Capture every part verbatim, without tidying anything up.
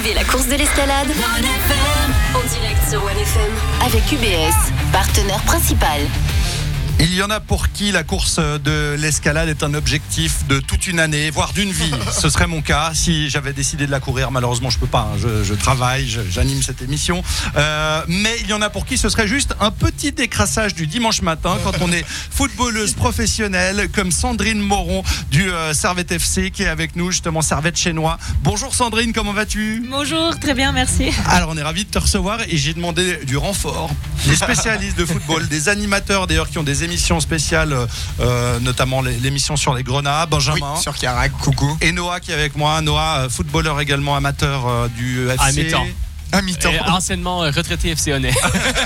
Suivez la course de l'escalade en direct sur One F M avec U B S, partenaire principal. Il y en a pour qui la course de l'escalade est un objectif de toute une année, voire d'une vie. Ce serait mon cas si j'avais décidé de la courir. Malheureusement, je peux pas. Hein. Je, je travaille, je, j'anime cette émission. Euh, mais il y en a pour qui ce serait juste un petit décrassage du dimanche matin quand on est footballeuse professionnelle comme Sandrine Moron du euh, Servette F C qui est avec nous, justement Servette Chénois. Bonjour Sandrine, comment vas-tu ? Bonjour, très bien, merci. Alors on est ravis de te recevoir et j'ai demandé du renfort, des spécialistes de football, des animateurs d'ailleurs qui ont des émissions spéciales, euh, notamment l'émission sur les Grenats, Benjamin. Oui, sur Carac, coucou. Et Noah qui est avec moi. Noah, footballeur également amateur euh, du F C. À mi-temps. À mi-temps. Et anciennement retraité F C Honnay.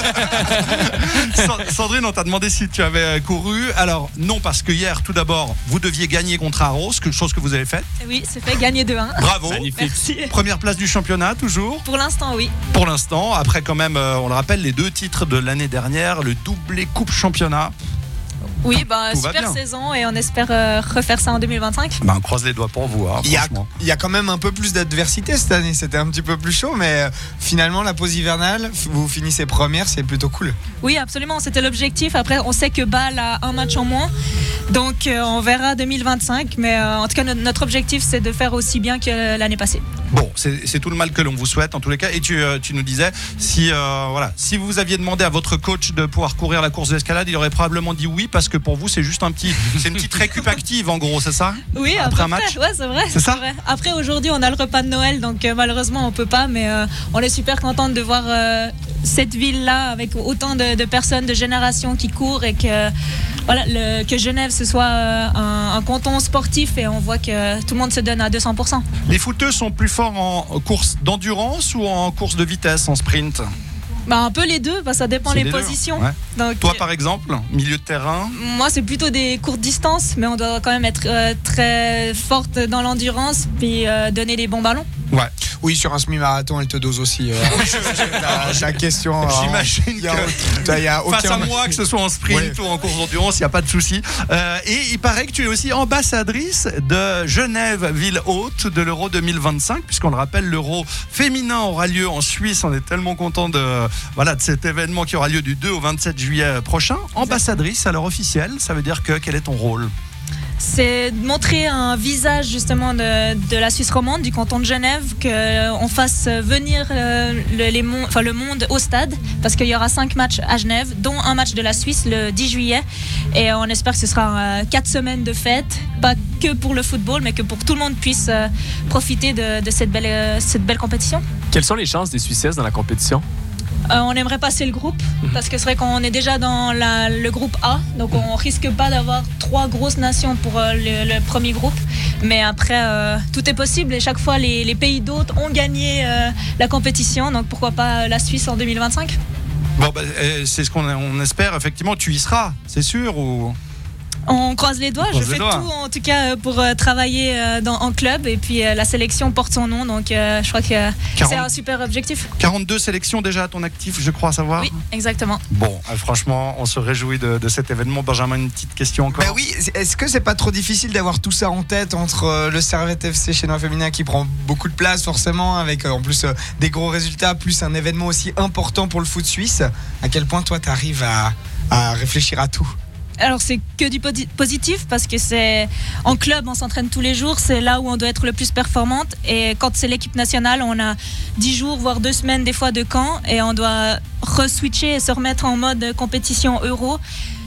Sandrine, on t'a demandé si tu avais couru. Alors non, parce que hier, tout d'abord, vous deviez gagner contre Arros, chose que vous avez faite. Oui, c'est fait, gagner deux un. Bravo. Magnifique. Merci. Première place du championnat, toujours. Pour l'instant, oui. Pour l'instant, après quand même, euh, on le rappelle, les deux titres de l'année dernière, le doublé coupe championnat. Oui, bah, Tout va super bien. saison et on espère euh, refaire ça en deux mille vingt-cinq. Ben, on croise les doigts pour vous, hein, Il y, a, franchement. il y a quand même un peu plus d'adversité cette année. C'était un petit peu plus chaud, mais euh, finalement, la pause hivernale, vous finissez première, c'est plutôt cool. Oui, absolument, c'était l'objectif. Après, on sait que Bâle a un match en moins. Donc, euh, on verra deux mille vingt-cinq. Mais euh, en tout cas, notre, notre objectif, c'est de faire aussi bien que l'année passée. Bon, c'est c'est tout le mal que l'on vous souhaite en tous les cas. Et tu, euh, tu nous disais, si, euh, voilà, si vous aviez demandé à votre coach de pouvoir courir la course de l'escalade, il aurait probablement dit oui, parce que pour vous, c'est juste un petit, c'est une petite récup active en gros, c'est ça ? Oui, Après à un peu match. près. Ouais, c'est vrai. C'est ça vrai. Après, aujourd'hui, on a le repas de Noël, donc euh, malheureusement, on peut pas. Mais euh, on est super contente de voir euh, cette ville-là avec autant de, de personnes, de générations qui courent et que, voilà, le, que Genève ce soit euh, un, un canton sportif et on voit que tout le monde se donne à deux cents pour cent. Les footeux sont plus forts en course d'endurance ou en course de vitesse, en sprint ? Bah, un peu les deux, bah, ça dépend C'est les les deux, positions. ouais. Donc, Toi par exemple, milieu de terrain ? moi, c'est plutôt des courtes distances, mais on doit quand même être euh, très forte dans l'endurance puis euh, donner les bons ballons. Ouais. Oui, sur un semi-marathon, elle te dose aussi. Euh, ta, ta question. euh, J'imagine il y a, que il y a aucun... face à moi, que ce soit en sprint Ouais. ou en course d'endurance, il n'y a pas de souci. Euh, et il paraît que tu es aussi ambassadrice de Genève, ville haute de l'Euro deux mille vingt-cinq, puisqu'on le rappelle, l'Euro féminin aura lieu en Suisse. On est tellement content de, voilà, de cet événement qui aura lieu du deux au vingt-sept juillet prochain. Ambassadrice, alors officielle, ça veut dire que quel est ton rôle ? C'est de montrer un visage justement de, de la Suisse romande, du canton de Genève, qu'on fasse venir euh, le, les mon, enfin, le monde au stade, parce qu'il y aura cinq matchs à Genève, dont un match de la Suisse le dix juillet. Et on espère que ce sera euh, quatre semaines de fête, pas que pour le football, mais que pour que tout le monde puisse euh, profiter de, de cette, belle, euh, cette belle compétition. Quelles sont les chances des Suissesses dans la compétition? Euh, on aimerait passer le groupe parce que c'est vrai qu'on est déjà dans la, le groupe A, donc on risque pas d'avoir trois grosses nations pour euh, le, le premier groupe, mais après euh, tout est possible et chaque fois les, les pays d'hôtes ont gagné euh, la compétition, donc pourquoi pas la Suisse en deux mille vingt-cinq. Bon, bah, c'est ce qu'on on espère, effectivement. Tu y seras, c'est sûr ou... On croise les doigts, On croise je les fais doigts. tout en tout cas pour euh, travailler euh, dans, en club et puis euh, la sélection porte son nom, donc euh, je crois que euh, quarante c'est un super objectif. quarante-deux sélections déjà à ton actif, je crois savoir. Oui, exactement. Bon, euh, franchement, on se réjouit de, de cet événement. Benjamin, une petite question encore. Ben oui, est-ce que c'est pas trop difficile d'avoir tout ça en tête entre euh, le Servette F C Chénois féminin qui prend beaucoup de place forcément, avec euh, en plus euh, des gros résultats, plus un événement aussi important pour le foot suisse. À quel point toi t'arrives à, à réfléchir à tout? Alors c'est que du podi- positif parce que c'est en club on s'entraîne tous les jours, c'est là où on doit être le plus performante et quand c'est l'équipe nationale on a dix jours voire deux semaines des fois de camp et on doit re-switcher et se remettre en mode compétition euro.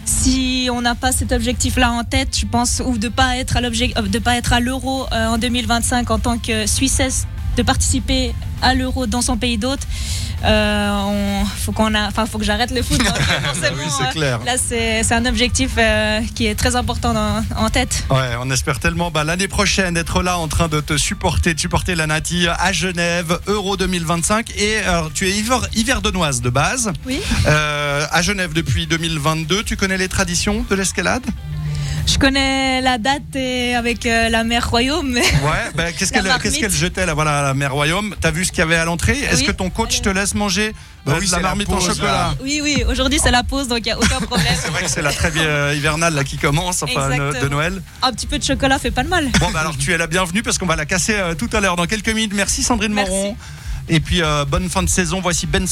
Si on n'a pas cet objectif-là en tête, je pense, ou de pas être à l'objet, de pas être à l'euro euh, en deux mille vingt-cinq en tant que Suissesse, de participer à l'euro dans son pays d'hôte, euh, on, faut qu'on a, enfin, faut que j'arrête le foot. Donc, forcément, Oui, c'est clair. euh, là, c'est, c'est un objectif euh, qui est très important dans, en tête. Ouais, on espère tellement bah, l'année prochaine être là en train de te supporter, de supporter la Nati à Genève, Euro deux mille vingt-cinq. Et alors, tu es hiver, hiverdenoise de base. Oui. Euh, à Genève depuis deux mille vingt-deux. Tu connais les traditions de l'escalade ? Je connais la date et avec euh, la mère Royaume. Mais... Ouais, bah, qu'est-ce, La qu'elle, marmite. qu'est-ce qu'elle jetait là, voilà, la mère Royaume. T'as vu ce qu'il y avait à l'entrée ? Est-ce Oui. que ton coach te laisse manger Bah euh, oui, de la c'est la marmite en pause, chocolat là. Oui, oui, aujourd'hui c'est la pause donc il n'y a aucun problème. C'est vrai que c'est la trêve euh, hivernale là, qui commence, enfin, Exactement. de Noël. Un petit peu de chocolat fait pas de mal. Bon, bah alors tu es la bienvenue parce qu'on va la casser euh, tout à l'heure dans quelques minutes. Merci Sandrine Merci. Moron. Et puis, euh, bonne fin de saison. Voici Ben